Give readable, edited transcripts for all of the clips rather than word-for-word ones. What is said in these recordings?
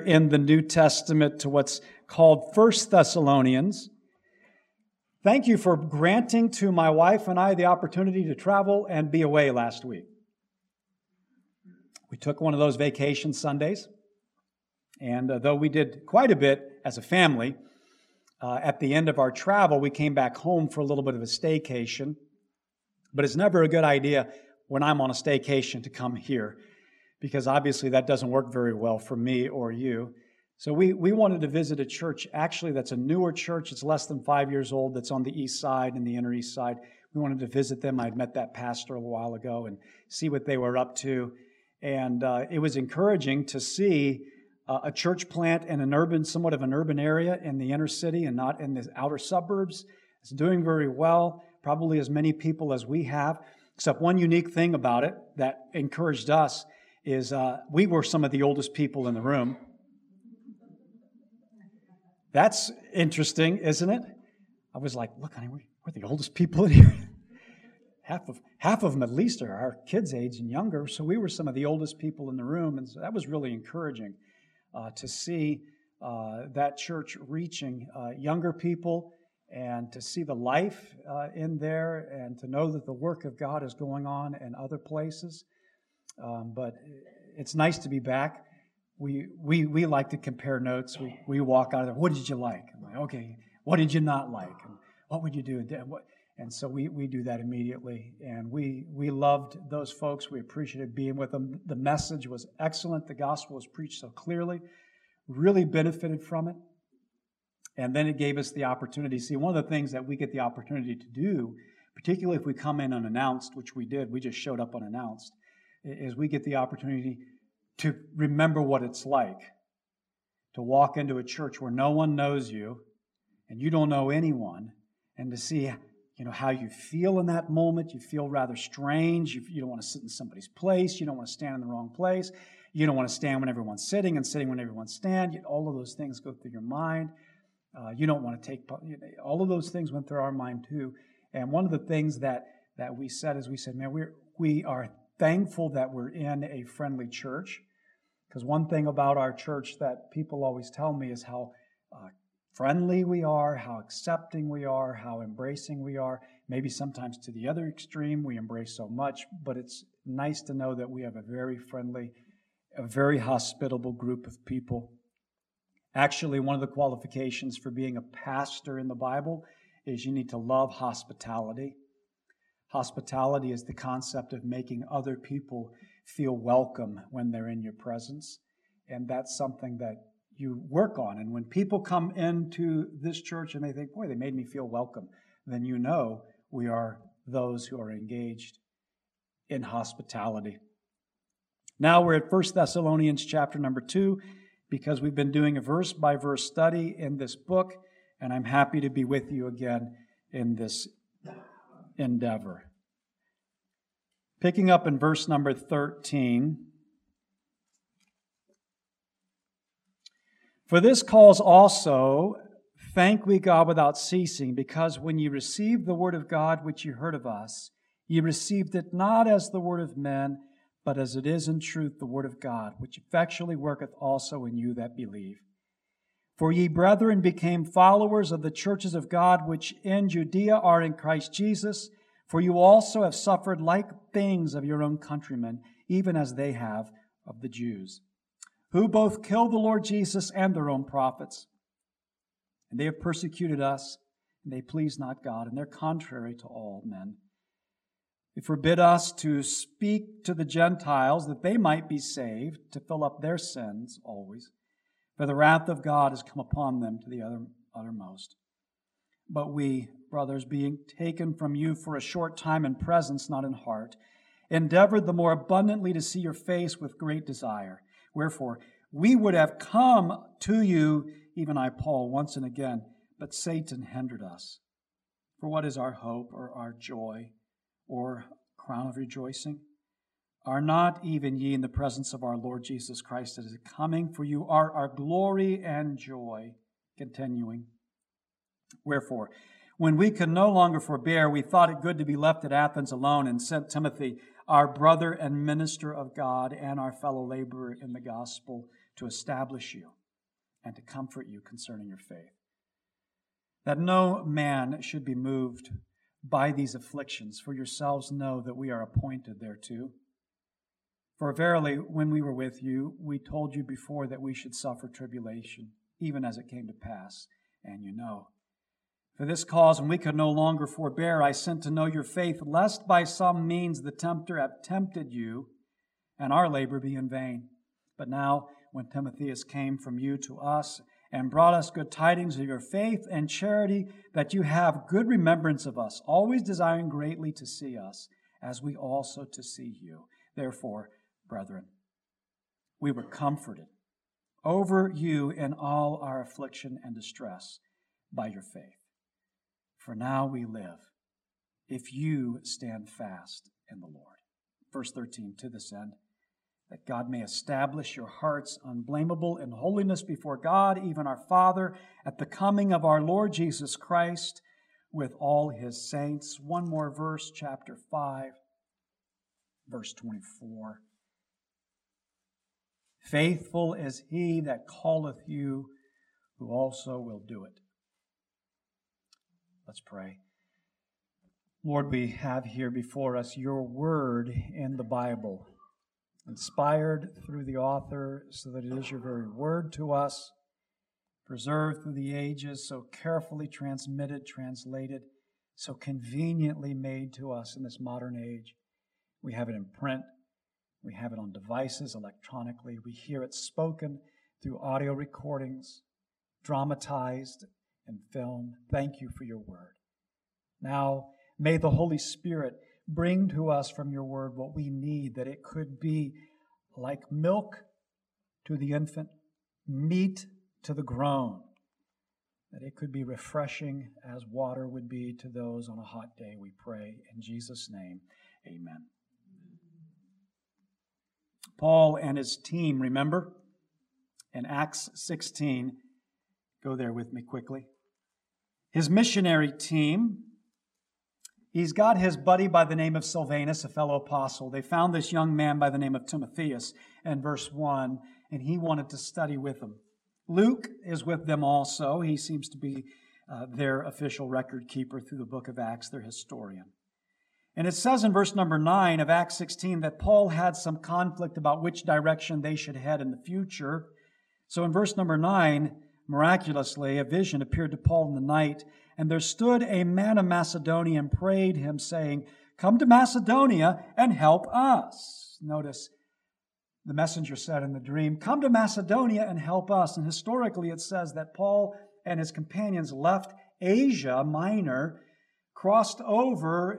in the New Testament to what's called 1 Thessalonians. Thank you for granting to my wife and I the opportunity to travel and be away last week. We took one of those vacation Sundays, and though we did quite a bit as a family, at the end of our travel, we came back home for a little bit of a staycation. But it's never a good idea when I'm on a staycation to come here, because obviously that doesn't work very well for me or you. So we wanted to visit a church, actually, that's a newer church. It's less than 5 years old, that's on the east side and the inner east side. We wanted to visit them. I'd met that pastor a while ago and see what they were up to. And it was encouraging to see a church plant in somewhat of an urban area in the inner city and not in the outer suburbs. It's doing very well, probably as many people as we have, except one unique thing about it that encouraged us is we were some of the oldest people in the room. That's interesting, isn't it? I was like, look, honey, we're the oldest people in here. Half of them at least are our kids' age and younger, so we were some of the oldest people in the room, and so that was really encouraging to see that church reaching younger people and to see the life in there and to know that the work of God is going on in other places. But it's nice to be back. We like to compare notes. We walk out of there. What did you like? I'm like, okay. What did you not like? And what would you do? And so we do that immediately. And we loved those folks. We appreciated being with them. The message was excellent. The gospel was preached so clearly. Really benefited from it. And then it gave us the opportunity. See, one of the things that we get the opportunity to do, particularly if we come in unannounced, which we did, we just showed up unannounced, is we get the opportunity to remember what it's like to walk into a church where no one knows you and you don't know anyone, and to see how you feel in that moment. You feel rather strange. You don't want to sit in somebody's place. You don't want to stand in the wrong place. You don't want to stand when everyone's sitting and sitting when everyone's standing. All of those things go through your mind. You don't want to take, all of those things went through our mind too. And one of the things that we said is man, we are thankful that we're in a friendly church. Because one thing about our church that people always tell me is how friendly we are, how accepting we are, how embracing we are. Maybe sometimes to the other extreme, we embrace so much, but it's nice to know that we have a very friendly, a very hospitable group of people. Actually, one of the qualifications for being a pastor in the Bible is you need to love hospitality. Hospitality is the concept of making other people feel welcome when they're in your presence. And that's something that you work on. And when people come into this church and they think, boy, they made me feel welcome, then you know we are those who are engaged in hospitality. Now we're at 1 Thessalonians chapter number 2, because we've been doing a verse-by-verse study in this book, and I'm happy to be with you again in this endeavor. Picking up in verse number 13. For this cause also thank we God without ceasing, because when ye received the word of God which ye heard of us, ye received it not as the word of men, but as it is in truth the word of God, which effectually worketh also in you that believe. For ye, brethren, became followers of the churches of God which in Judea are in Christ Jesus, for you also have suffered like things of your own countrymen, even as they have of the Jews, who both killed the Lord Jesus and their own prophets. And they have persecuted us, and they please not God, and they're contrary to all men. They forbid us to speak to the Gentiles that they might be saved, to fill up their sins always. For the wrath of God has come upon them to the uttermost. But we, brothers, being taken from you for a short time in presence, not in heart, endeavored the more abundantly to see your face with great desire. Wherefore, we would have come to you, even I, Paul, once and again, but Satan hindered us. For what is our hope or our joy or crown of rejoicing? Are not even ye in the presence of our Lord Jesus Christ that is coming? For you are our glory and joy. Continuing. Wherefore, when we could no longer forbear, we thought it good to be left at Athens alone, and sent Timothy, our brother and minister of God, and our fellow laborer in the gospel, to establish you and to comfort you concerning your faith. That no man should be moved by these afflictions, for yourselves know that we are appointed thereto. For verily, when we were with you, we told you before that we should suffer tribulation, even as it came to pass, and you know. For this cause, when we could no longer forbear, I sent to know your faith, lest by some means the tempter have tempted you, and our labor be in vain. But now, when Timotheus came from you to us, and brought us good tidings of your faith and charity, that you have good remembrance of us, always desiring greatly to see us, as we also to see you. Therefore, brethren, we were comforted over you in all our affliction and distress by your faith. For now we live, if you stand fast in the Lord. Verse 13, to this end, that God may establish your hearts unblameable in holiness before God, even our Father, at the coming of our Lord Jesus Christ with all his saints. One more verse, chapter 5, verse 24. Faithful is he that calleth you, who also will do it. Let's pray. Lord, we have here before us your word in the Bible, inspired through the author so that it is your very word to us, preserved through the ages, so carefully transmitted, translated, so conveniently made to us in this modern age. We have it in print. We have it on devices electronically. We hear it spoken through audio recordings, dramatized and filmed. Thank you for your word. Now, may the Holy Spirit bring to us from your word what we need, that it could be like milk to the infant, meat to the grown, that it could be refreshing as water would be to those on a hot day, we pray. In Jesus' name, amen. Paul and his team, remember? In Acts 16, go there with me quickly. His missionary team, he's got his buddy by the name of Silvanus, a fellow apostle. They found this young man by the name of Timotheus in verse 1, and he wanted to study with them. Luke is with them also. He seems to be their official record keeper through the book of Acts, their historian. And it says in verse number 9 of Acts 16 that Paul had some conflict about which direction they should head in the future. So in verse number 9, miraculously, a vision appeared to Paul in the night, and there stood a man of Macedonia and prayed him, saying, "Come to Macedonia and help us." Notice, the messenger said in the dream, "Come to Macedonia and help us." And historically it says that Paul and his companions left Asia Minor, crossed over,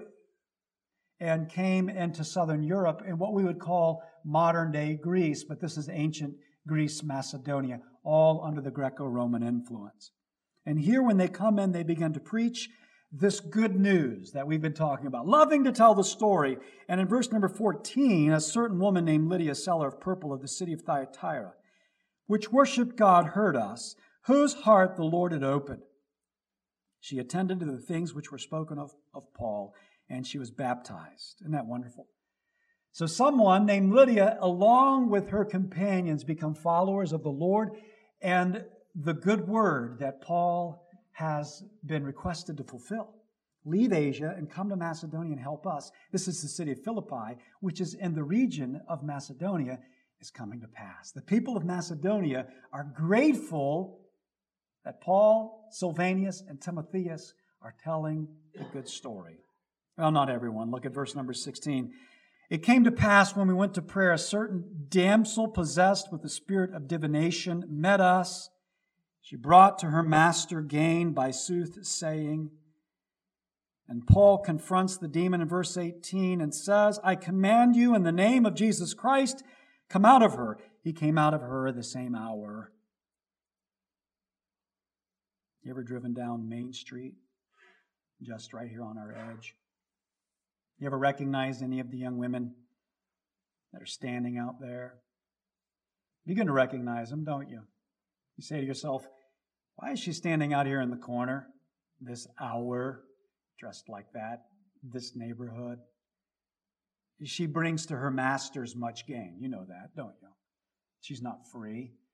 and came into southern Europe in what we would call modern-day Greece, but this is ancient Greece, Macedonia, all under the Greco-Roman influence. And here when they come in, they begin to preach this good news that we've been talking about, loving to tell the story. And in verse number 14, a certain woman named Lydia, seller of purple of the city of Thyatira, which worshipped God, heard us, whose heart the Lord had opened. She attended to the things which were spoken of Paul, and she was baptized. Isn't that wonderful? So someone named Lydia, along with her companions, become followers of the Lord, and the good word that Paul has been requested to fulfill. Leave Asia and come to Macedonia and help us. This is the city of Philippi, which is in the region of Macedonia, is coming to pass. The people of Macedonia are grateful that Paul, Silvanus, and Timotheus are telling the good story. Well, not everyone. Look at verse number 16. It came to pass when we went to prayer, a certain damsel possessed with the spirit of divination met us. She brought to her master gain by soothsaying. And Paul confronts the demon in verse 18 and says, "I command you in the name of Jesus Christ, come out of her." He came out of her the same hour. You ever driven down Main Street, just right here on our edge? You ever recognize any of the young women that are standing out there? You're going to recognize them, don't you? You say to yourself, why is she standing out here in the corner this hour, dressed like that, this neighborhood? She brings to her masters much gain. You know that, don't you? She's not free.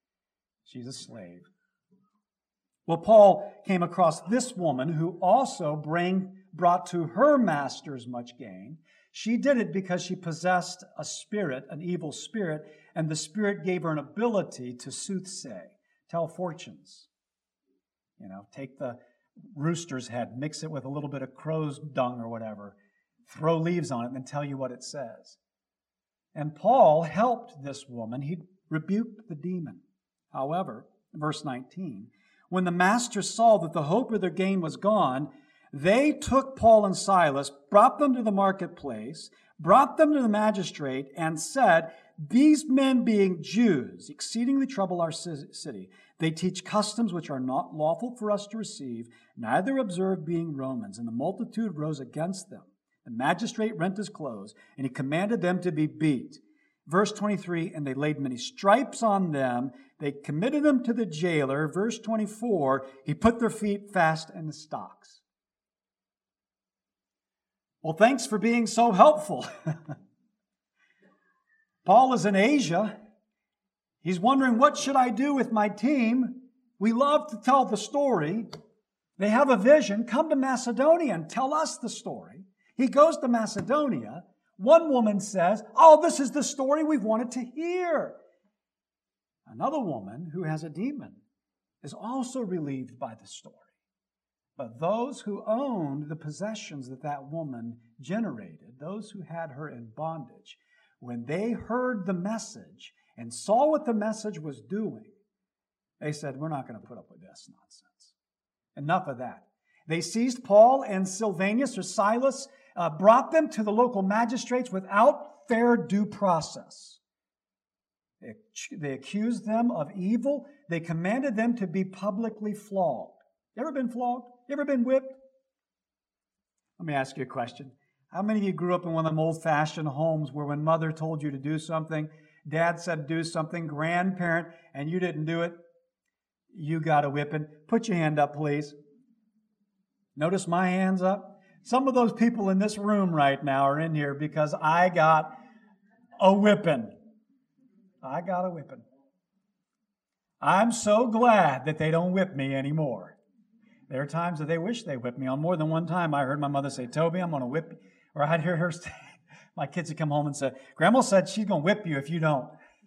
She's a slave. Well, Paul came across this woman who also brought to her masters much gain. She did it because she possessed a spirit, an evil spirit, and the spirit gave her an ability to soothsay, tell fortunes. Take the rooster's head, mix it with a little bit of crow's dung or whatever, throw leaves on it, and then tell you what it says. And Paul helped this woman. He rebuked the demon. However, verse 19, when the masters saw that the hope of their gain was gone, they took Paul and Silas, brought them to the marketplace, brought them to the magistrate, and said, these men being Jews exceedingly trouble our city. They teach customs which are not lawful for us to receive, neither observe being Romans. And the multitude rose against them. The magistrate rent his clothes, and he commanded them to be beat. Verse 23, and they laid many stripes on them. They committed them to the jailer. Verse 24, he put their feet fast in the stocks. Well, thanks for being so helpful. Paul is in Asia. He's wondering, what should I do with my team? We love to tell the story. They have a vision. Come to Macedonia and tell us the story. He goes to Macedonia. One woman says, oh, this is the story we've wanted to hear. Another woman who has a demon is also relieved by the story. But those who owned the possessions that that woman generated, those who had her in bondage, when they heard the message and saw what the message was doing, they said, we're not going to put up with this nonsense. Enough of that. They seized Paul and Silvanus or Silas, brought them to the local magistrates without fair due process. They accused them of evil. They commanded them to be publicly flogged. You ever been flogged? You ever been whipped? Let me ask you a question. How many of you grew up in one of them old-fashioned homes where when mother told you to do something, dad said do something, grandparent, and you didn't do it, you got a whipping? Put your hand up, please. Notice my hand's up. Some of those people in this room right now are in here because I got a whipping. I got a whipping. I'm so glad that they don't whip me anymore. There are times that they wish they whipped me. On more than one time, I heard my mother say, Toby, I'm going to whip you. Or I'd hear her say, my kids would come home and say, Grandma said she's going to whip you if you don't.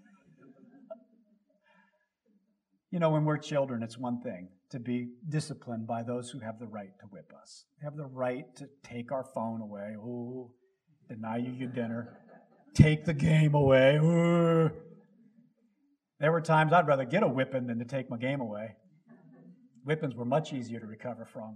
When we're children, it's one thing to be disciplined by those who have the right to whip us. They have the right to take our phone away. Ooh, deny you your dinner. Take the game away. Ooh. There were times I'd rather get a whipping than to take my game away. Whippings were much easier to recover from.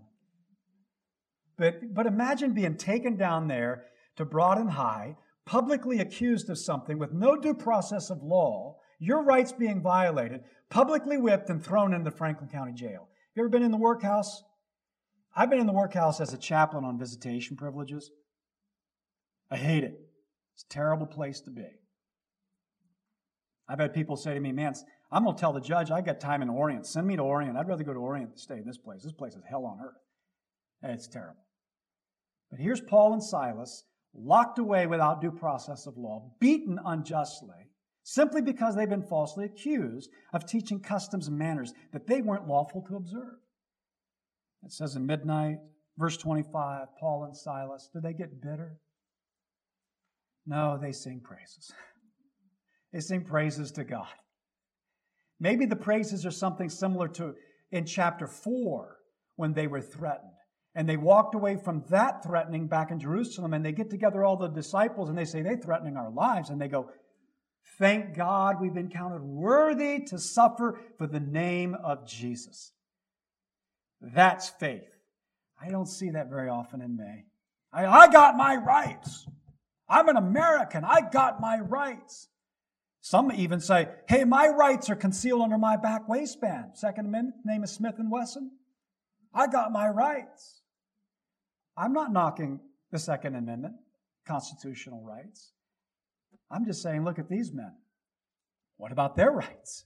But imagine being taken down there to Broad and High, publicly accused of something with no due process of law, your rights being violated, publicly whipped and thrown into Franklin County Jail. You ever been in the workhouse? I've been in the workhouse as a chaplain on visitation privileges. I hate it. It's a terrible place to be. I've had people say to me, man, I'm going to tell the judge I got time in Orient. Send me to Orient. I'd rather go to Orient than stay in this place. This place is hell on earth. It's terrible. But here's Paul and Silas, locked away without due process of law, beaten unjustly, simply because they've been falsely accused of teaching customs and manners that they weren't lawful to observe. It says in midnight, verse 25, Paul and Silas, do they get bitter? No, they sing praises. They sing praises to God. Maybe the praises are something similar to in chapter 4 when they were threatened. And they walked away from that threatening back in Jerusalem, and they get together all the disciples and they say, they're threatening our lives. And they go, thank God we've been counted worthy to suffer for the name of Jesus. That's faith. I don't see that very often in me. I got my rights. I'm an American. I got my rights. Some even say, hey, my rights are concealed under my back waistband. Second Amendment, name is Smith & Wesson. I got my rights. I'm not knocking the Second Amendment, constitutional rights. I'm just saying, look at these men. What about their rights?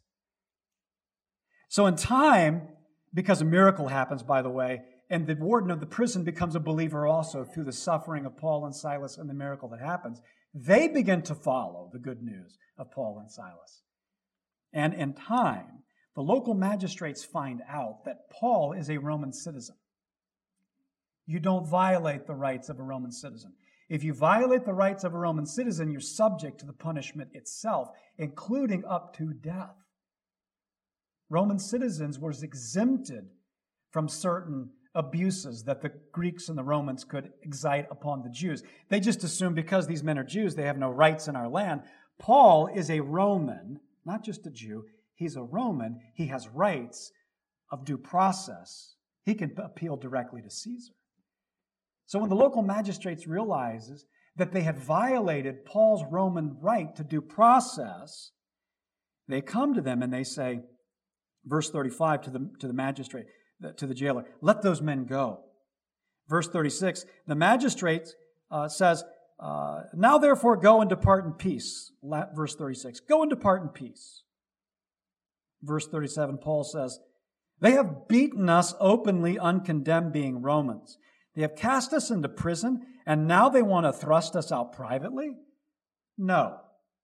So in time, because a miracle happens, by the way, and the warden of the prison becomes a believer also through the suffering of Paul and Silas and the miracle that happens, they begin to follow the good news of Paul and Silas. And in time, the local magistrates find out that Paul is a Roman citizen. You don't violate the rights of a Roman citizen. If you violate the rights of a Roman citizen, you're subject to the punishment itself, including up to death. Roman citizens were exempted from certain abuses that the Greeks and the Romans could excite upon the Jews. They just assumed because these men are Jews, they have no rights in our land. Paul is a Roman, not just a Jew. He's a Roman. He has rights of due process. He can appeal directly to Caesar. So when the local magistrates realizes that they had violated Paul's Roman right to due process, they come to them and they say, verse 35 to the magistrate, to the jailer, let those men go. Verse 36, the magistrate says, now therefore go and depart in peace. Verse 36, go and depart in peace. Verse 37, Paul says, they have beaten us openly uncondemned, being Romans. They have cast us into prison, and now they want to thrust us out privately? No.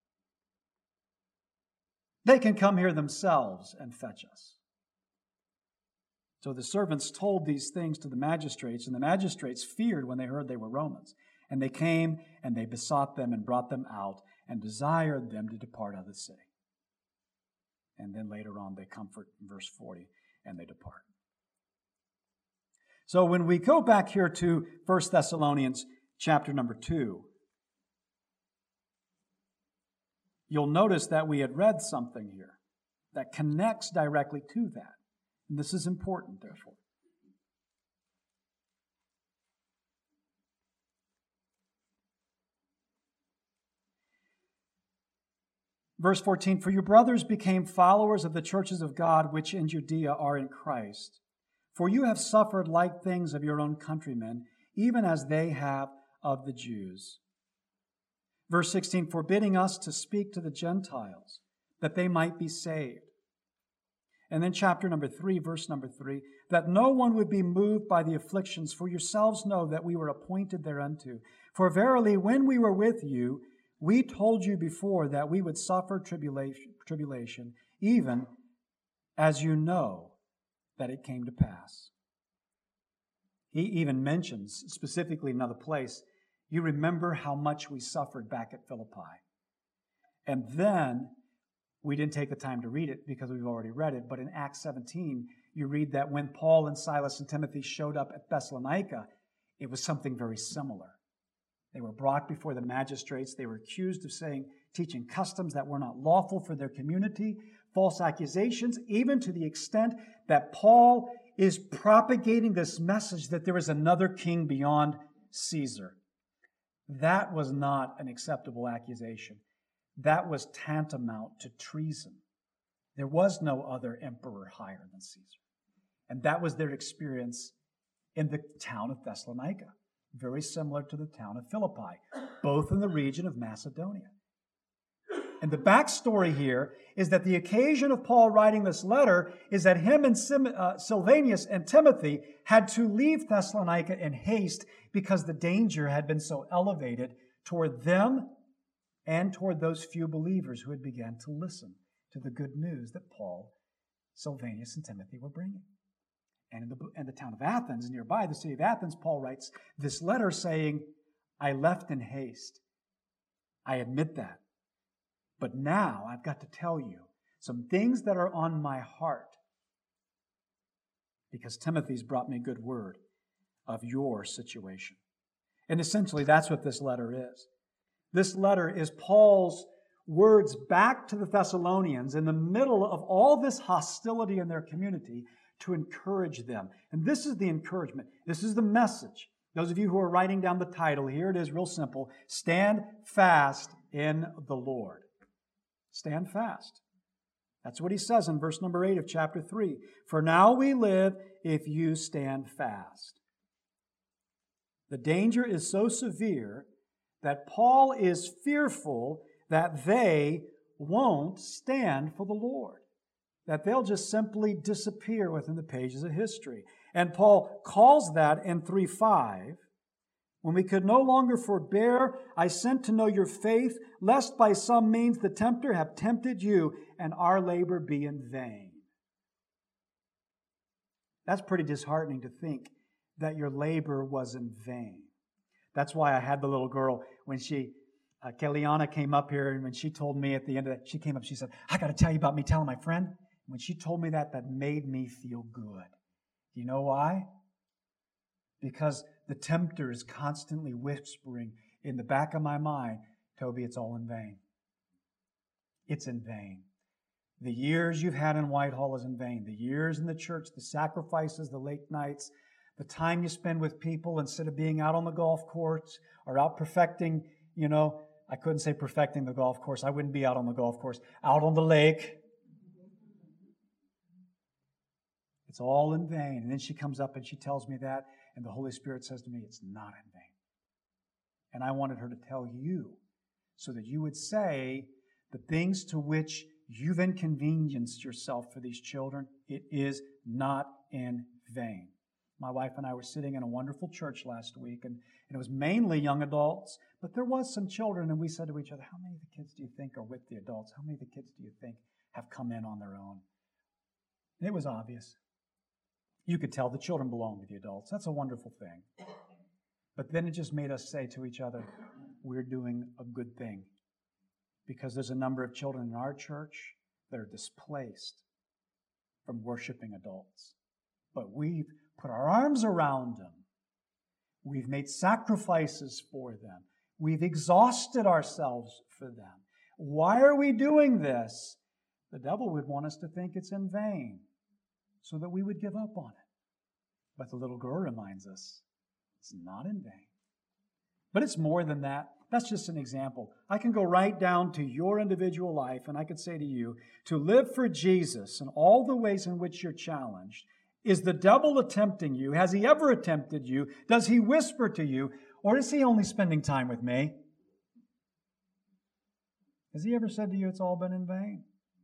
They can come here themselves and fetch us. So the servants told these things to the magistrates, and the magistrates feared when they heard they were Romans. And they came, and they besought them and brought them out, and desired them to depart out of the city. And then later on they comfort, in verse 40, and they depart. So when we go back here to 1 Thessalonians chapter number 2, you'll notice that we had read something here that connects directly to that. And this is important, therefore. Verse 14, for your brothers became followers of the churches of God which in Judea are in Christ. For you have suffered like things of your own countrymen, even as they have of the Jews. Verse 16, forbidding us to speak to the Gentiles, that they might be saved. And then chapter number 3, verse number 3, that no one would be moved by the afflictions, for yourselves know that we were appointed thereunto. For verily, when we were with you, we told you before that we would suffer tribulation, even as you know that it came to pass. He even mentions specifically in another place, you remember how much we suffered back at Philippi. And then, we didn't take the time to read it because we've already read it, but in Acts 17, you read that when Paul and Silas and Timothy showed up at Thessalonica, it was something very similar. They were brought before the magistrates. They were accused of teaching customs that were not lawful for their community, false accusations, even to the extent that Paul is propagating this message that there is another king beyond Caesar. That was not an acceptable accusation. That was tantamount to treason. There was no other emperor higher than Caesar. And that was their experience in the town of Thessalonica, very similar to the town of Philippi, both in the region of Macedonia. And the backstory here is that the occasion of Paul writing this letter is that him and Silvanus and Timothy had to leave Thessalonica in haste because the danger had been so elevated toward them and toward those few believers who had begun to listen to the good news that Paul, Silvanus, and Timothy were bringing. And in the town of Athens, nearby the city of Athens, Paul writes this letter saying, I left in haste. I admit that. But now I've got to tell you some things that are on my heart because Timothy's brought me good word of your situation. And essentially that's what this letter is. This letter is Paul's words back to the Thessalonians in the middle of all this hostility in their community to encourage them. And this is the encouragement. This is the message. Those of you who are writing down the title, here it is, real simple. Stand fast in the Lord. Stand fast. That's what he says in verse number 8 of chapter 3. For now we live if you stand fast. The danger is so severe that Paul is fearful that they won't stand for the Lord, that they'll just simply disappear within the pages of history. And Paul calls that in 3:5, when we could no longer forbear, I sent to know your faith, lest by some means the tempter have tempted you and our labor be in vain. That's pretty disheartening to think that your labor was in vain. That's why I had the little girl when Keliana came up here, and when she told me at the end of that, she came up, she said, I got to tell you about me telling my friend. When she told me that made me feel good. Do you know why? Because the tempter is constantly whispering in the back of my mind, Toby, it's all in vain. It's in vain. The years you've had in Whitehall is in vain. The years in the church, the sacrifices, the late nights, the time you spend with people instead of being out on the golf course or out perfecting, I couldn't say perfecting the golf course. I wouldn't be out on the golf course. Out on the lake. It's all in vain. And then she comes up and she tells me that, and the Holy Spirit says to me, it's not in vain. And I wanted her to tell you so that you would say the things to which you've inconvenienced yourself for these children, it is not in vain. My wife and I were sitting in a wonderful church last week, and it was mainly young adults, but there was some children, and we said to each other, how many of the kids do you think are with the adults? How many of the kids do you think have come in on their own? And it was obvious. You could tell the children belong to the adults. That's a wonderful thing. But then it just made us say to each other, we're doing a good thing. Because there's a number of children in our church that are displaced from worshiping adults. But we've put our arms around them. We've made sacrifices for them. We've exhausted ourselves for them. Why are we doing this? The devil would want us to think it's in vain, so that we would give up on it. But the little girl reminds us, it's not in vain. But it's more than that. That's just an example. I can go right down to your individual life, and I could say to you, to live for Jesus in all the ways in which you're challenged, is the devil attempting you? Has he ever attempted you? Does he whisper to you? Or is he only spending time with me? Has he ever said to you, it's all been in vain?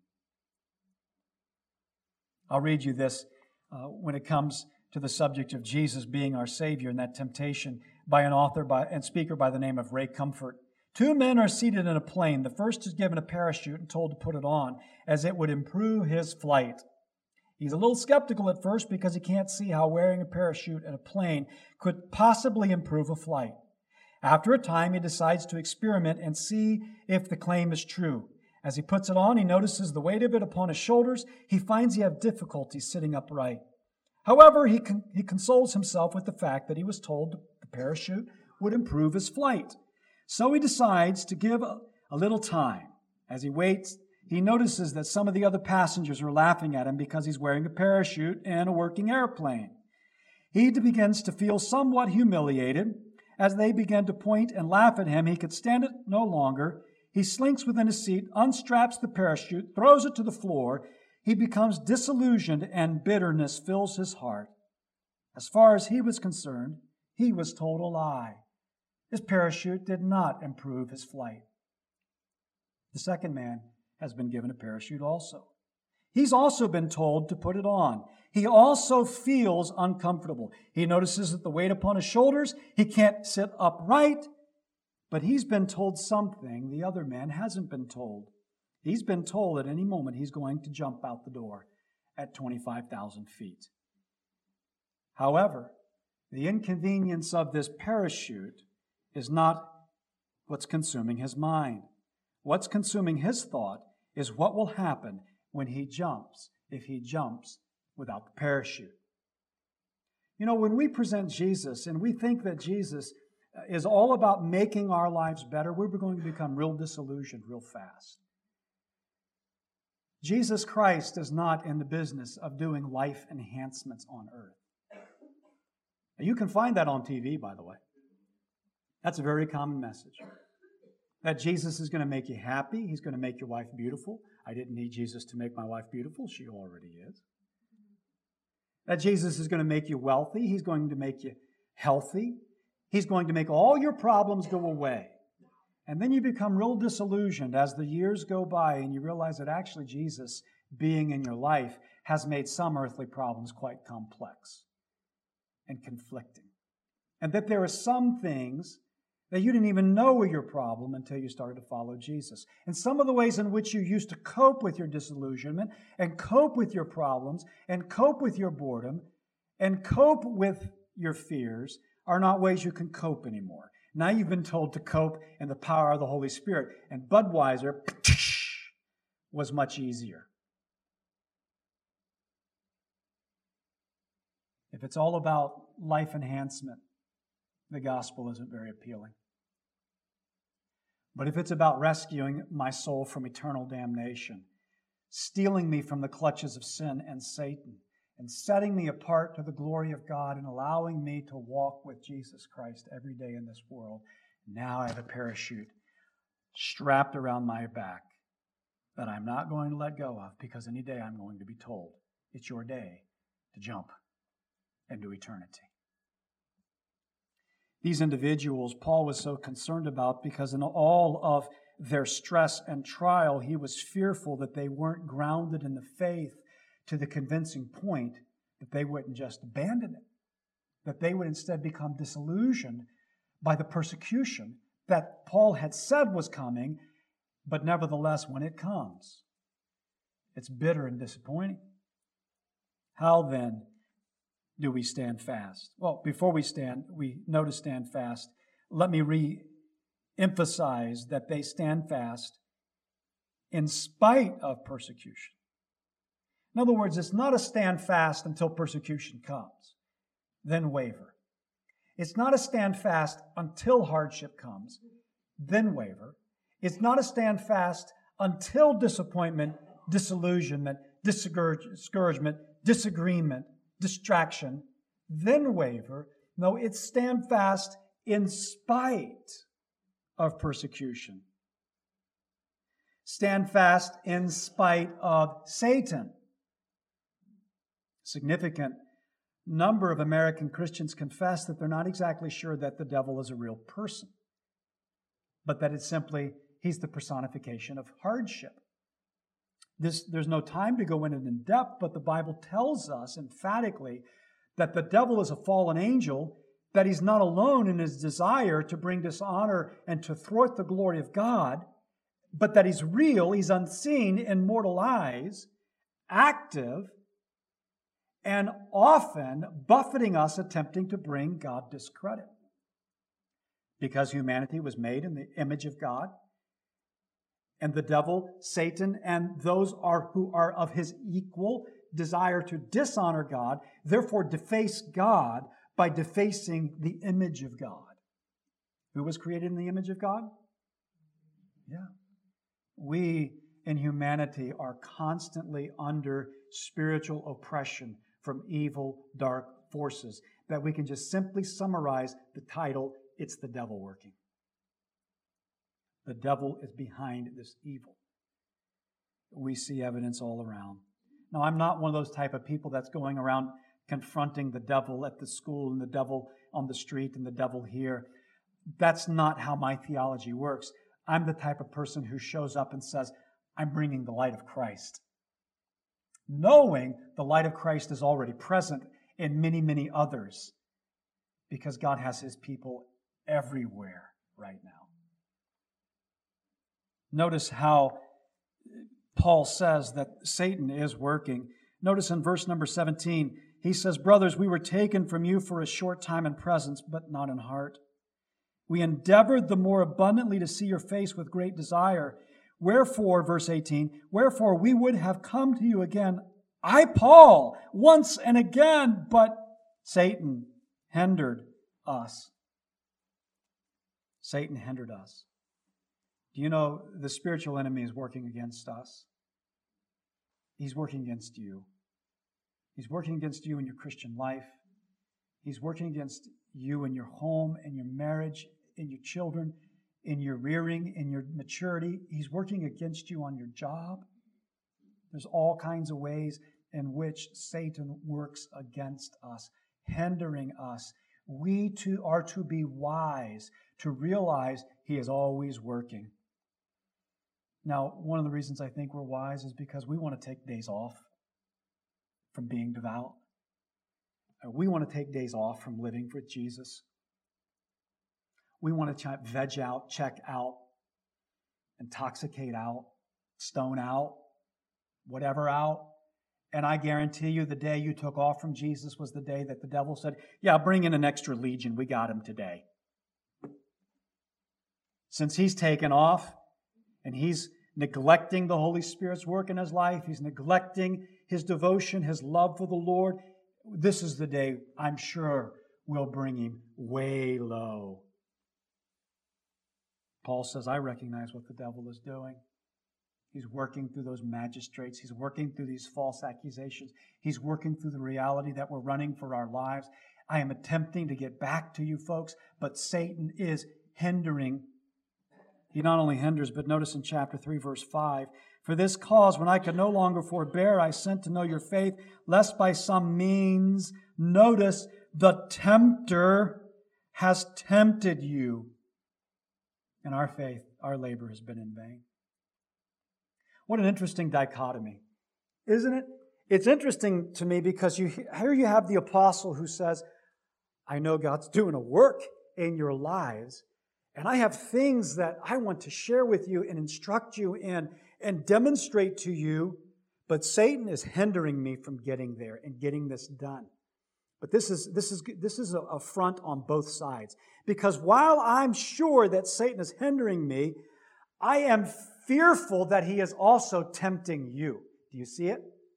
I'll read you this when it comes to the subject of Jesus being our Savior and that temptation by an author and speaker by the name of Ray Comfort. Two men are seated in a plane. The first is given a parachute and told to put it on, as it would improve his flight. He's a little skeptical at first because he can't see how wearing a parachute in a plane could possibly improve a flight. After a time, he decides to experiment and see if the claim is true. As he puts it on, he notices the weight of it upon his shoulders. He finds he has difficulty sitting upright. However, he consoles himself with the fact that he was told the parachute would improve his flight. So he decides to give a little time. As he waits, he notices that some of the other passengers are laughing at him because he's wearing a parachute in a working airplane. He begins to feel somewhat humiliated. As they begin to point and laugh at him, he could stand it no longer. He slinks within his seat, unstraps the parachute, throws it to the floor. He becomes disillusioned, and bitterness fills his heart. As far as he was concerned, he was told a lie. His parachute did not improve his flight. The second man has been given a parachute also. He's also been told to put it on. He also feels uncomfortable. He notices that the weight upon his shoulders, he can't sit upright, but he's been told something the other man hasn't been told. He's been told at any moment he's going to jump out the door at 25,000 feet. However, the inconvenience of this parachute is not what's consuming his mind. What's consuming his thought is what will happen when he jumps, if he jumps without the parachute. You know, when we present Jesus and we think that Jesus is all about making our lives better, we're going to become real disillusioned real fast. Jesus Christ is not in the business of doing life enhancements on earth. Now, you can find that on TV, by the way. That's a very common message. That Jesus is going to make you happy. He's going to make your wife beautiful. I didn't need Jesus to make my wife beautiful. She already is. That Jesus is going to make you wealthy. He's going to make you healthy. He's going to make all your problems go away. And then you become real disillusioned as the years go by and you realize that actually Jesus being in your life has made some earthly problems quite complex and conflicting. And that there are some things that you didn't even know were your problem until you started to follow Jesus. And some of the ways in which you used to cope with your disillusionment and cope with your problems and cope with your boredom and cope with your fears are not ways you can cope anymore. Now you've been told to cope in the power of the Holy Spirit, and Budweiser was much easier. If it's all about life enhancement, the gospel isn't very appealing. But if it's about rescuing my soul from eternal damnation, stealing me from the clutches of sin and Satan, and setting me apart to the glory of God and allowing me to walk with Jesus Christ every day in this world, now I have a parachute strapped around my back that I'm not going to let go of, because any day I'm going to be told, it's your day to jump into eternity. These individuals Paul was so concerned about because in all of their stress and trial, he was fearful that they weren't grounded in the faith to the convincing point that they wouldn't just abandon it, that they would instead become disillusioned by the persecution that Paul had said was coming, but nevertheless, when it comes, it's bitter and disappointing. How then do we stand fast? Well, before we know to stand fast, let me re-emphasize that they stand fast in spite of persecution. In other words, it's not a stand fast until persecution comes, then waver. It's not a stand fast until hardship comes, then waver. It's not a stand fast until disappointment, disillusionment, discouragement, disagreement, distraction, then waver. No, it's stand fast in spite of persecution. Stand fast in spite of Satan. Significant number of American Christians confess that they're not exactly sure that the devil is a real person, but that it's simply, he's the personification of hardship. There's no time to go into it in depth, but the Bible tells us emphatically that the devil is a fallen angel, that he's not alone in his desire to bring dishonor and to thwart the glory of God, but that he's real, he's unseen in mortal eyes, active, and often buffeting us, attempting to bring God discredit. Because humanity was made in the image of God, and the devil, Satan, and those who are of his equal desire to dishonor God, therefore deface God by defacing the image of God. Who was created in the image of God? Yeah. We in humanity are constantly under spiritual oppression from evil, dark forces that we can just simply summarize the title, it's the devil working. The devil is behind this evil. We see evidence all around. Now, I'm not one of those type of people that's going around confronting the devil at the school and the devil on the street and the devil here. That's not how my theology works. I'm the type of person who shows up and says, I'm bringing the light of Christ. Knowing the light of Christ is already present in many, many others, because God has His people everywhere right now. Notice how Paul says that Satan is working. Notice in verse number 17, he says, brothers, we were taken from you for a short time in presence, but not in heart. We endeavored the more abundantly to see your face with great desire. Wherefore, verse 18, wherefore we would have come to you again, I, Paul, once and again, but Satan hindered us. Satan hindered us. Do you know the spiritual enemy is working against us? He's working against you. He's working against you in your Christian life. He's working against you in your home, in your marriage, in your children, in your rearing, in your maturity. He's working against you on your job. There's all kinds of ways in which Satan works against us, hindering us. We too are to be wise, to realize he is always working. Now, one of the reasons I think we're wise is because we want to take days off from being devout. We want to take days off from living for Jesus. We want to veg out, check out, intoxicate out, stone out, whatever out, And I guarantee you the day you took off from Jesus was the day that the devil said, yeah, bring in an extra legion. We got him today. Since he's taken off and he's neglecting the Holy Spirit's work in his life, he's neglecting his devotion, his love for the Lord, this is the day I'm sure we'll bring him way low. Paul says, I recognize what the devil is doing. He's working through those magistrates. He's working through these false accusations. He's working through the reality that we're running for our lives. I am attempting to get back to you folks, but Satan is hindering. He not only hinders, but notice in chapter 3, verse 5, for this cause, when I could no longer forbear, I sent to know your faith, lest by some means, notice, the tempter has tempted you. And our faith, our labor has been in vain. What an interesting dichotomy, isn't it? It's interesting to me because here you have the apostle who says, I know God's doing a work in your lives, and I have things that I want to share with you and instruct you in and demonstrate to you, but Satan is hindering me from getting there and getting this done. But this is a front on both sides. Because while I'm sure that Satan is hindering me, I am fearful that he is also tempting you. Do you see it?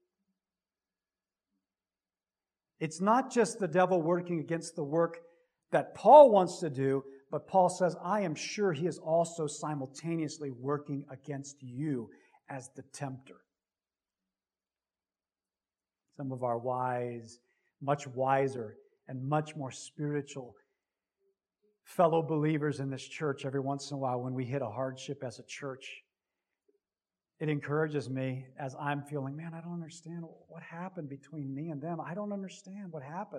It's not just the devil working against the work that Paul wants to do, but Paul says, I am sure he is also simultaneously working against you as the tempter. Some of our wise, much wiser, and much more spiritual fellow believers in this church, every once in a while when we hit a hardship as a church, it encourages me as I'm feeling, man, I don't understand what happened between me and them. I don't understand what happened.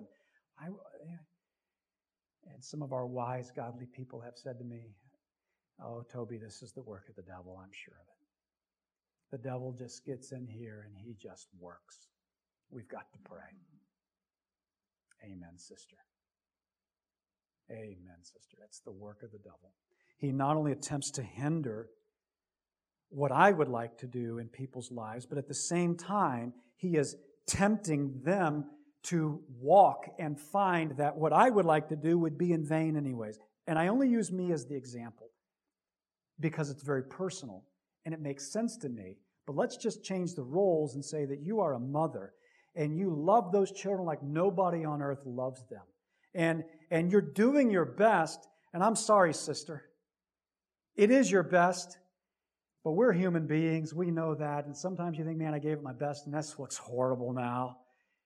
And some of our wise, godly people have said to me, oh, Toby, this is the work of the devil, I'm sure of it. The devil just gets in here and he just works. We've got to pray. Amen, sister. Amen, sister. It's the work of the devil. He not only attempts to hinder what I would like to do in people's lives, but at the same time, he is tempting them to walk and find that what I would like to do would be in vain anyways. And I only use me as the example because it's very personal and it makes sense to me. But let's just change the roles and say that you are a mother and you love those children like nobody on earth loves them. And you're doing your best, and I'm sorry, sister. It is your best, but we're human beings. We know that. And sometimes you think, man, I gave it my best, and this looks horrible now.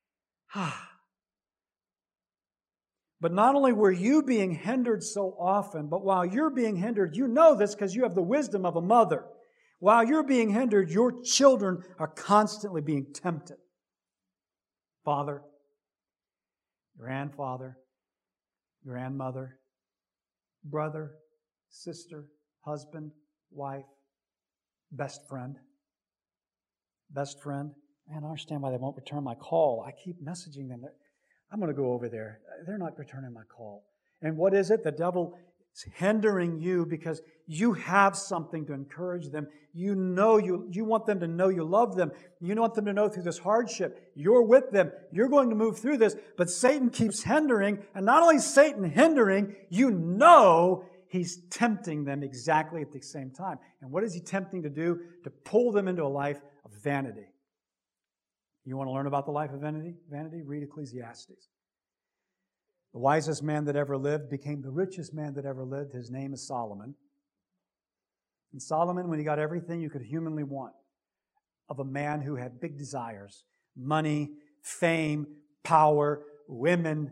But not only were you being hindered so often, but while you're being hindered, you know this because you have the wisdom of a mother. While you're being hindered, your children are constantly being tempted. Father, grandfather, grandmother, brother, sister, husband, wife, best friend. Best friend. Man, I don't understand why they won't return my call. I keep messaging them. I'm going to go over there. They're not returning my call. And what is it? The devil is hindering you because you have something to encourage them. You know you want them to know you love them. You want them to know through this hardship, you're with them. You're going to move through this. But Satan keeps hindering. And not only is Satan hindering, you know he's tempting them exactly at the same time. And what is he tempting to do? To pull them into a life of vanity. You want to learn about the life of vanity? Read Ecclesiastes. The wisest man that ever lived became the richest man that ever lived. His name is Solomon. And Solomon, when he got everything you could humanly want of a man who had big desires, money, fame, power, women,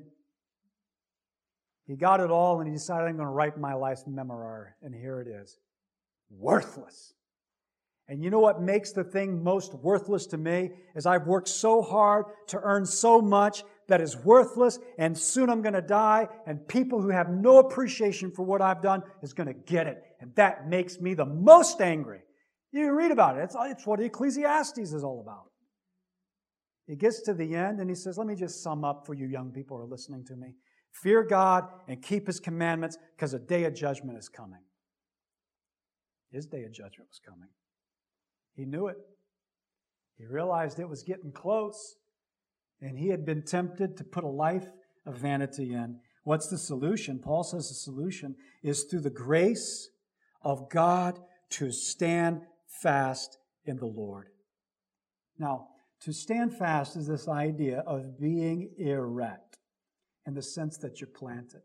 he got it all and he decided, I'm going to write my life's memoir. And here it is. Worthless. And you know what makes the thing most worthless to me is I've worked so hard to earn so much that is worthless, and soon I'm going to die, and people who have no appreciation for what I've done is going to get it. And that makes me the most angry. You can read about it. It's what Ecclesiastes is all about. He gets to the end and he says, let me just sum up for you young people who are listening to me. Fear God and keep His commandments because a day of judgment is coming. His day of judgment was coming. He knew it. He realized it was getting close, and he had been tempted to put a life of vanity in. What's the solution? Paul says the solution is through the grace of God to stand fast in the Lord. Now, to stand fast is this idea of being erect in the sense that you're planted.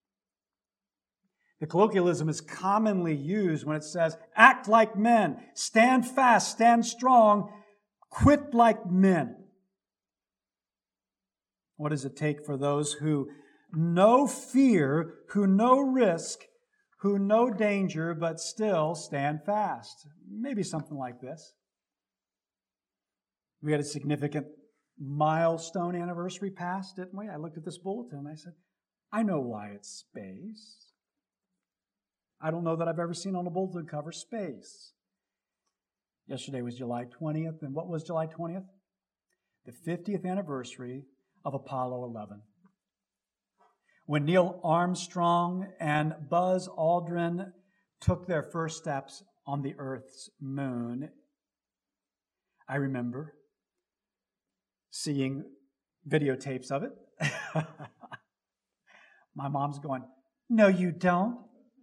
The colloquialism is commonly used when it says, act like men, stand fast, stand strong, quit like men. What does it take for those who know fear, who know risk, who know danger, but still stand fast? Maybe something like this. We had a significant milestone anniversary pass, didn't we? I looked at this bulletin and I said, I know why it's space. I don't know that I've ever seen on a bulletin cover space. Yesterday was July 20th, and what was July 20th? The 50th anniversary of Apollo 11. When Neil Armstrong and Buzz Aldrin took their first steps on the Earth's moon, I remember seeing videotapes of it. My mom's going, no, you don't.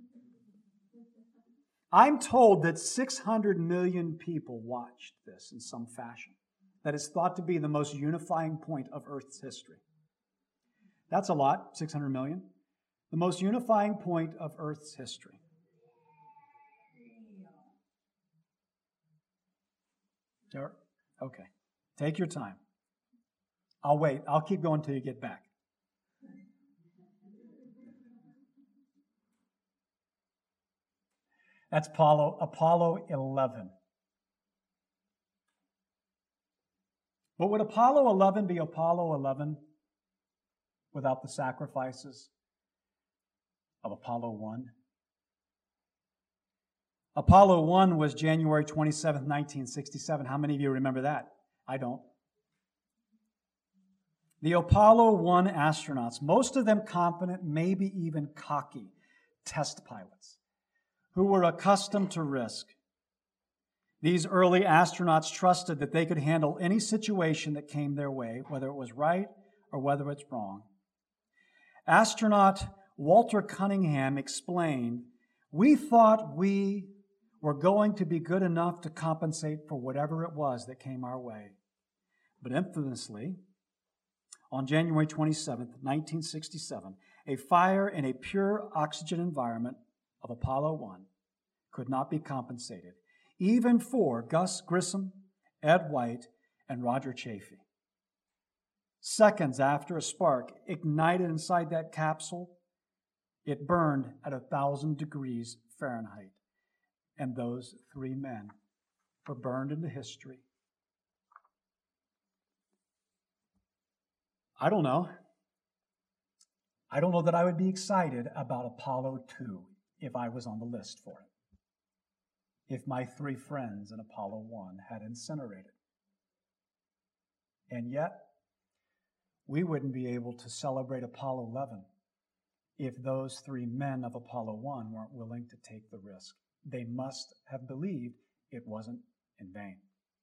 I'm told that 600 million people watched this in some fashion. That is thought to be the most unifying point of Earth's history. That's a lot, 600 million. The most unifying point of Earth's history. Okay. Take your time. I'll wait. I'll keep going until you get back. That's Apollo 11. But would Apollo 11 be Apollo 11 without the sacrifices of Apollo 1? Apollo 1 was January 27th, 1967. How many of you remember that? I don't. The Apollo 1 astronauts, most of them competent, maybe even cocky test pilots, who were accustomed to risk. These early astronauts trusted that they could handle any situation that came their way, whether it was right or whether it's wrong. Astronaut Walter Cunningham explained, "We thought we were going to be good enough to compensate for whatever it was that came our way." But infamously, on January 27th, 1967, a fire in a pure oxygen environment of Apollo 1 could not be compensated, even for Gus Grissom, Ed White, and Roger Chaffee. Seconds after a spark ignited inside that capsule, it burned at 1,000 degrees Fahrenheit, and those 3 men were burned into history. I don't know that I would be excited about Apollo 2 if I was on the list for it. If my 3 friends in Apollo 1 had incinerated. And yet, we wouldn't be able to celebrate Apollo 11 if those 3 men of Apollo 1 weren't willing to take the risk. They must have believed it wasn't in vain.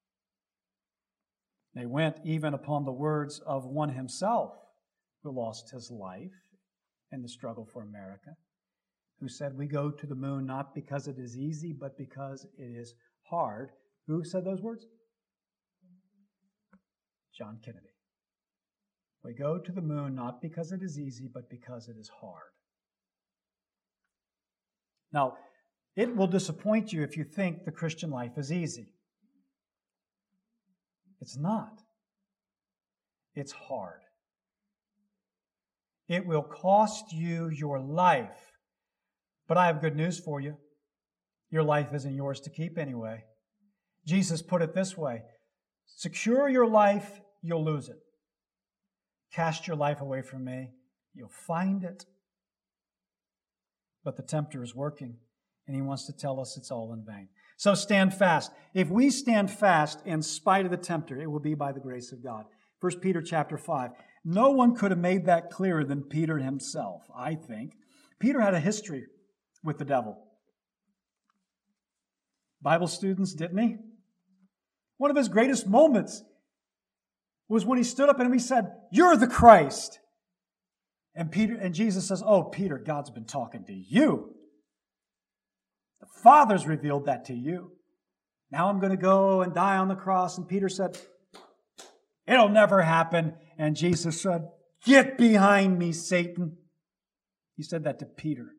They went even upon the words of one himself who lost his life in the struggle for America, who said, "We go to the moon not because it is easy, but because it is hard." Who said those words? John Kennedy. We go to the moon not because it is easy, but because it is hard. Now, it will disappoint you if you think the Christian life is easy. It's not. It's hard. It will cost you your life. But I have good news for you. Your life isn't yours to keep anyway. Jesus put it this way: secure your life, you'll lose it. Cast your life away from me, you'll find it. But the tempter is working, and he wants to tell us it's all in vain. So stand fast. If we stand fast in spite of the tempter, it will be by the grace of God. 1 Peter chapter 5. No one could have made that clearer than Peter himself, I think. Peter had a history with the devil. Bible students, didn't he? One of his greatest moments was when he stood up and he said, "You're the Christ." And Jesus says, "Oh, Peter, God's been talking to you. The Father's revealed that to you. Now I'm going to go and die on the cross." And Peter said, "It'll never happen." And Jesus said, "Get behind me, Satan." He said that to Peter.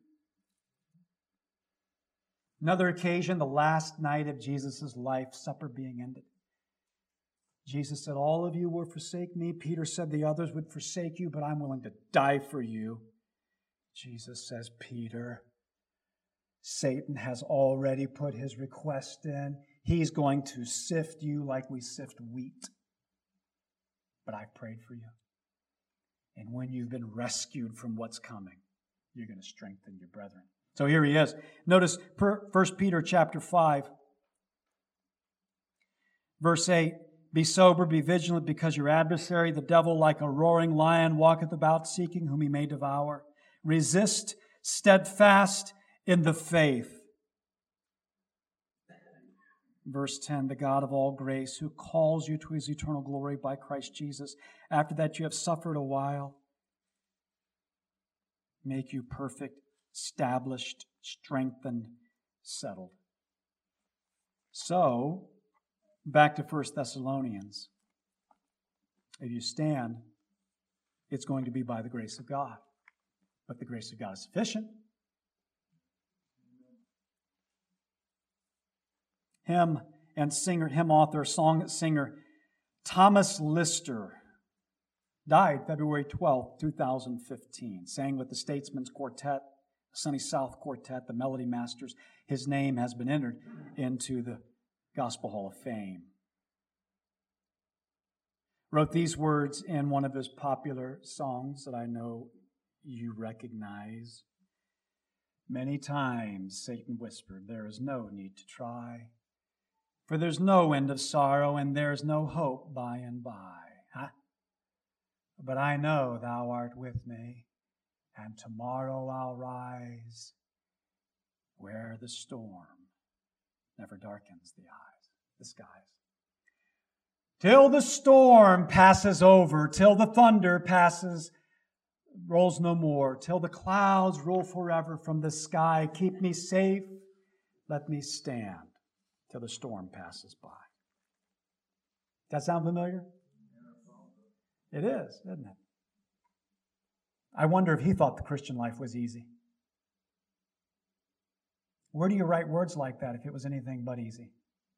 Another occasion, the last night of Jesus' life, supper being ended. Jesus said, "All of you will forsake me." Peter said, "The others would forsake you, but I'm willing to die for you." Jesus says, "Peter, Satan has already put his request in. He's going to sift you like we sift wheat. But I've prayed for you. And when you've been rescued from what's coming, you're going to strengthen your brethren." So here he is. Notice 1 Peter chapter 5, verse 8. "Be sober, be vigilant, because your adversary, the devil, like a roaring lion, walketh about seeking whom he may devour. Resist steadfast in the faith." Verse 10, "The God of all grace, who calls you to his eternal glory by Christ Jesus, after that you have suffered a while, make you perfect, established, strengthened, settled." So, back to 1 Thessalonians. If you stand, it's going to be by the grace of God. But the grace of God is sufficient. Hymn author, song singer Thomas Lister died February 12, 2015. Sang with the Statesman's Quartet, the Sunny South Quartet, the Melody Masters. His name has been entered into the Gospel Hall of Fame. Wrote these words in one of his popular songs that I know you recognize. "Many times Satan whispered, there is no need to try, for there's no end of sorrow and there's no hope by and by. But I know thou art with me, and tomorrow I'll rise where the storm never darkens the skies. Till the storm passes over, till the thunder rolls no more, till the clouds roll forever from the sky. Keep me safe, let me stand till the storm passes by." Does that sound familiar? It is, isn't it? I wonder if he thought the Christian life was easy. Where do you write words like that if it was anything but easy?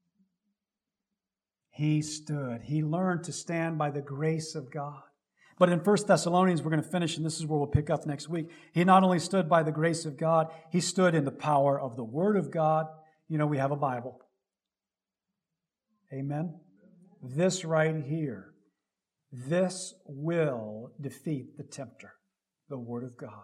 He stood. He learned to stand by the grace of God. But in 1 Thessalonians, we're going to finish, and this is where we'll pick up next week. He not only stood by the grace of God, he stood in the power of the Word of God. You know, we have a Bible. Amen? This right here, this will defeat the tempter, the Word of God.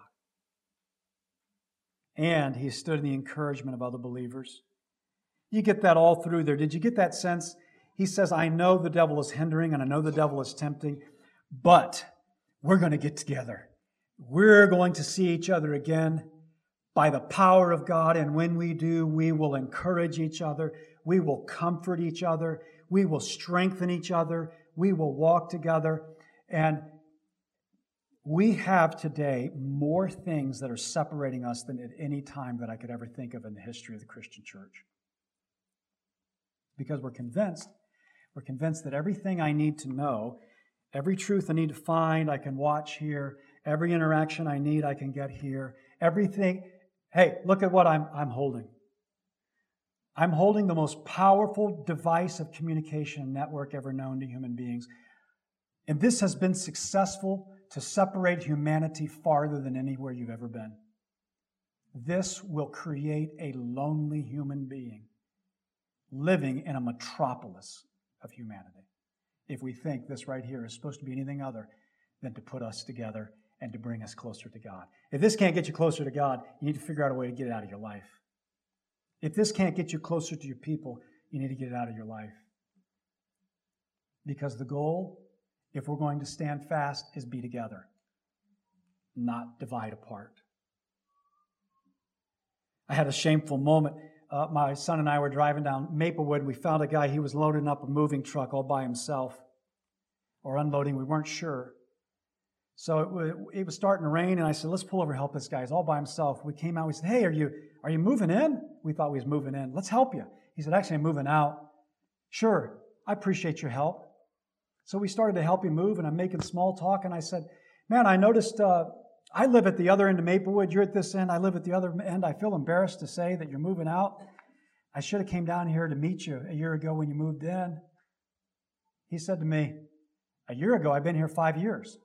And he stood in the encouragement of other believers. You get that all through there. Did you get that sense? He says, I know the devil is hindering and I know the devil is tempting, but we're going to get together. We're going to see each other again by the power of God. And when we do, we will encourage each other. We will comfort each other. We will strengthen each other. We will walk together. And we have today more things that are separating us than at any time that I could ever think of in the history of the Christian church. Because we're convinced that everything I need to know, every truth I need to find, I can watch here. Every interaction I need, I can get here. Everything. Hey, look at what I'm holding. I'm holding the most powerful device of communication and network ever known to human beings. And this has been successful to separate humanity farther than anywhere you've ever been. This will create a lonely human being living in a metropolis of humanity if we think this right here is supposed to be anything other than to put us together and to bring us closer to God. If this can't get you closer to God, you need to figure out a way to get it out of your life. If this can't get you closer to your people, you need to get it out of your life. Because the goal, if we're going to stand fast, is be together, not divide apart. I had a shameful moment my son and I were driving down Maplewood. We found a guy, he was loading up a moving truck all by himself, or unloading, we weren't sure. So it was starting to rain, and I said, let's pull over, help this guy. He's all by himself. We came out, we said, hey, are you moving in? We thought we was moving in. Let's help you. He said, actually, I'm moving out. Sure, I appreciate your help. So we started to help him move, and I'm making small talk, and I said, man, I noticed I live at the other end of Maplewood. You're at this end. I live at the other end. I feel embarrassed to say that you're moving out. I should have came down here to meet you a year ago when you moved in. He said to me, a year ago, I've been here 5 years.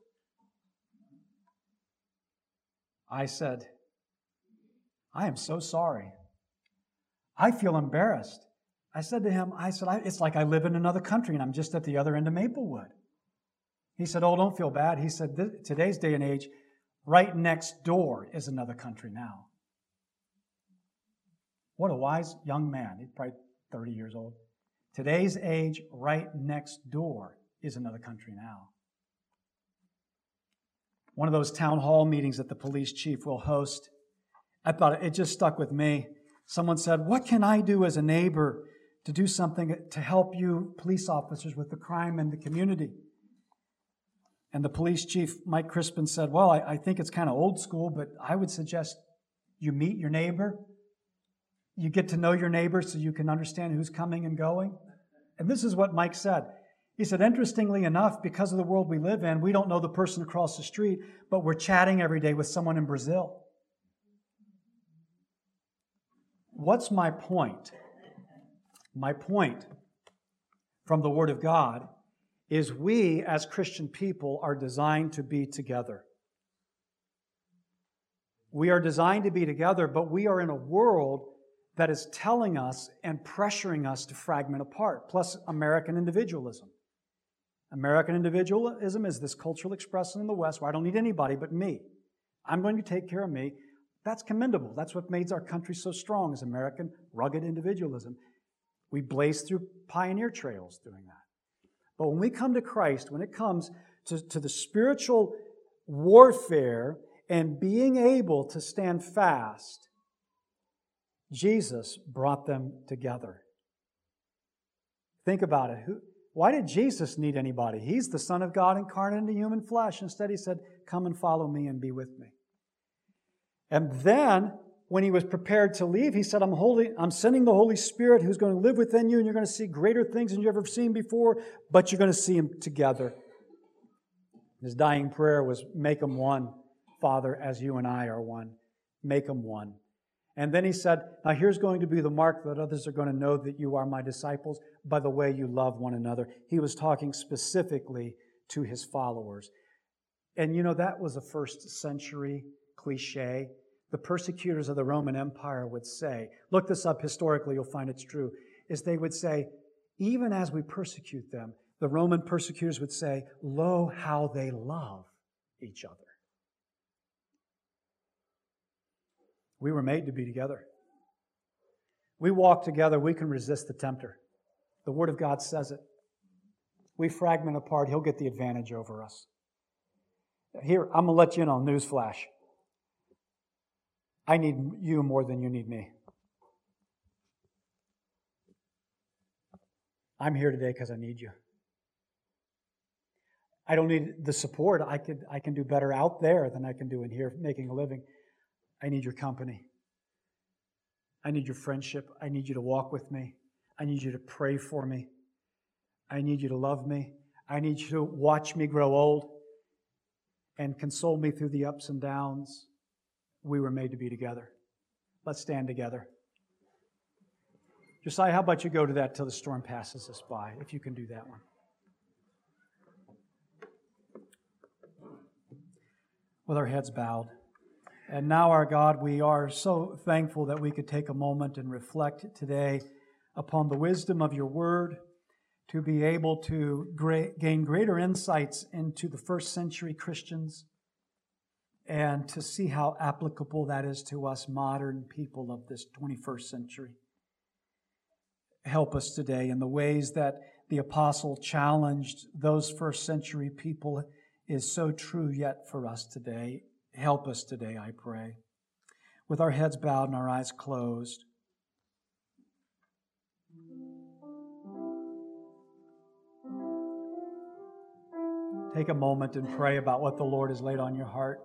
I said, I am so sorry. I feel embarrassed. I said to him, it's like I live in another country and I'm just at the other end of Maplewood. He said, oh, don't feel bad. He said, today's day and age, right next door is another country now. What a wise young man. He's probably 30 years old. Today's age, right next door is another country now. One of those town hall meetings that the police chief will host, I thought it just stuck with me. Someone said, what can I do as a neighbor to do something to help you police officers with the crime in the community? And the police chief, Mike Crispin, said, well, I think it's kind of old school, but I would suggest you meet your neighbor. You get to know your neighbor so you can understand who's coming and going. And this is what Mike said. He said, interestingly enough, because of the world we live in, we don't know the person across the street, but we're chatting every day with someone in Brazil. What's my point? My point from the Word of God is we as Christian people are designed to be together. We are designed to be together, but we are in a world that is telling us and pressuring us to fragment apart, plus American individualism. American individualism is this cultural expression in the West where I don't need anybody but me. I'm going to take care of me. That's commendable. That's what made our country so strong, is American rugged individualism. We blazed through pioneer trails doing that. But when we come to Christ, when it comes to the spiritual warfare and being able to stand fast, Jesus brought them together. Think about it. Why did Jesus need anybody? He's the Son of God incarnate into human flesh. Instead, he said, come and follow me and be with me. And then, when he was prepared to leave, he said, I'm sending the Holy Spirit who's going to live within you, and you're going to see greater things than you've ever seen before, but you're going to see them together. His dying prayer was, make them one, Father, as you and I are one. Make them one. And then he said, now here's going to be the mark that others are going to know that you are my disciples by the way you love one another. He was talking specifically to his followers. And you know, that was a first century cliche. The persecutors of the Roman Empire would say, look this up historically, you'll find it's true, is they would say, even as we persecute them, the Roman persecutors would say, lo, how they love each other. We were made to be together. We walk together, we can resist the tempter. The Word of God says it. We fragment apart, he'll get the advantage over us. Here, I'm going to let you in on newsflash. I need you more than you need me. I'm here today because I need you. I don't need the support. I can do better out there than I can do in here making a living. I need your company. I need your friendship. I need you to walk with me. I need you to pray for me. I need you to love me. I need you to watch me grow old and console me through the ups and downs. We were made to be together. Let's stand together. Josiah, how about you go to that till the storm passes us by, if you can do that one. With our heads bowed. And now, our God, we are so thankful that we could take a moment and reflect today upon the wisdom of your word, to be able to gain greater insights into the first century Christians, and to see how applicable that is to us modern people of this 21st century. Help us today in the ways that the apostle challenged those first century people is so true yet for us today. Help us today, I pray. With our heads bowed and our eyes closed, take a moment and pray about what the Lord has laid on your heart.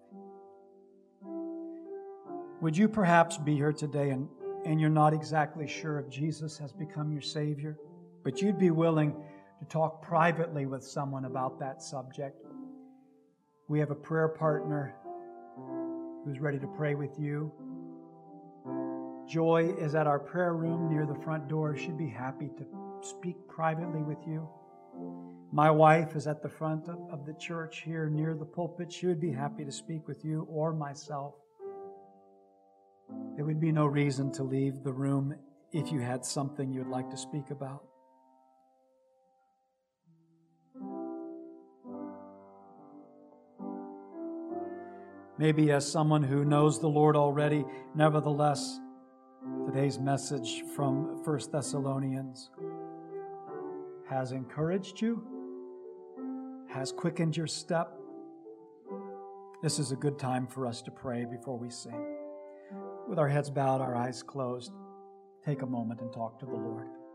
Would you perhaps be here today and you're not exactly sure if Jesus has become your Savior, but you'd be willing to talk privately with someone about that subject? We have a prayer partner who's ready to pray with you. Joy is at our prayer room near the front door. She'd be happy to speak privately with you. My wife is at the front of the church here near the pulpit. She would be happy to speak with you or myself. There would be no reason to leave the room if you had something you'd like to speak about. Maybe as someone who knows the Lord already, nevertheless, today's message from 1 Thessalonians has encouraged you, has quickened your step. This is a good time for us to pray before we sing. With our heads bowed, our eyes closed, take a moment and talk to the Lord.